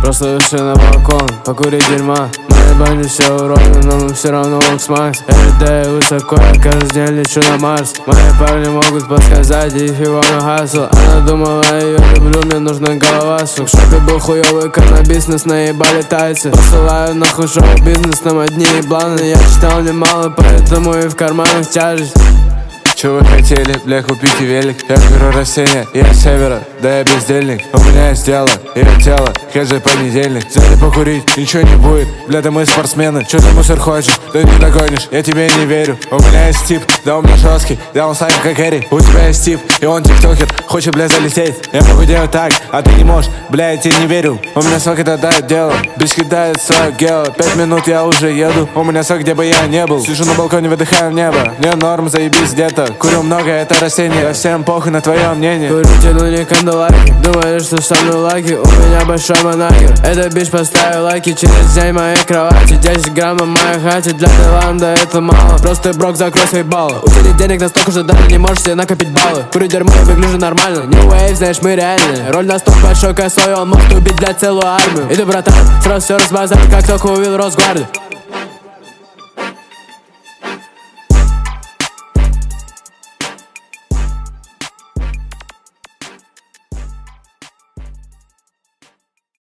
Просто вышли на балкон, покурить дерьма. Моей банде все уроды, но мы все равно Vox Max. Everyday высоко, я каждый день лечу на Марс. Мои парни могут подсказать, if you wanna hustle. Она думала, я ее люблю, мне нужна голова. В шопе был хуёвый каннабис, наебали тайцы. Посылаю нахуй шоу-бизнес, нам одни ебланы. Я читал немало, поэтому и в карманах тяжесть. Чего вы хотели, бля, купите велик? Я беру растения, я с севера, да я бездельник. У меня есть дело, ее тело, каждый понедельник. Взяли покурить, ничего не будет, бля, да мы спортсмены. Чё ты мусор хочешь, ты не догонишь, я тебе не верю. У меня есть тип, да у меня жесткий, да он слайм как Эри. У тебя есть тип, и он тиктокер, хочет, бля, залететь. Я могу делать так, а ты не можешь, бля, я тебе не верю. У меня сок, это дает дело, бич кидает сок, гело. 5 минут я уже еду, у меня сок, где бы я не был. Сижу на балконе, выдыхаю в небо, мне норм, заебись где-то. Курю много, это растение, всем похуй на твое мнение. Курю, тяну не кандалаки, думали, что со мной лаки. У меня большой монахер, эта бич поставил лайки. Через день моей кровати 10 граммов моей хате. Для Таиланда это мало, просто брок, закрой свои баллы. У тебя денег настолько, что даже не можешь себе накопить баллы. Курю дерьмо и выгляжу нормально, New Wave, знаешь, мы реальные. Роль настолько большой, косой, он может убить, блядь, целую армию. Иду, братан, сразу все разбазар, как только увидел Росгвардию.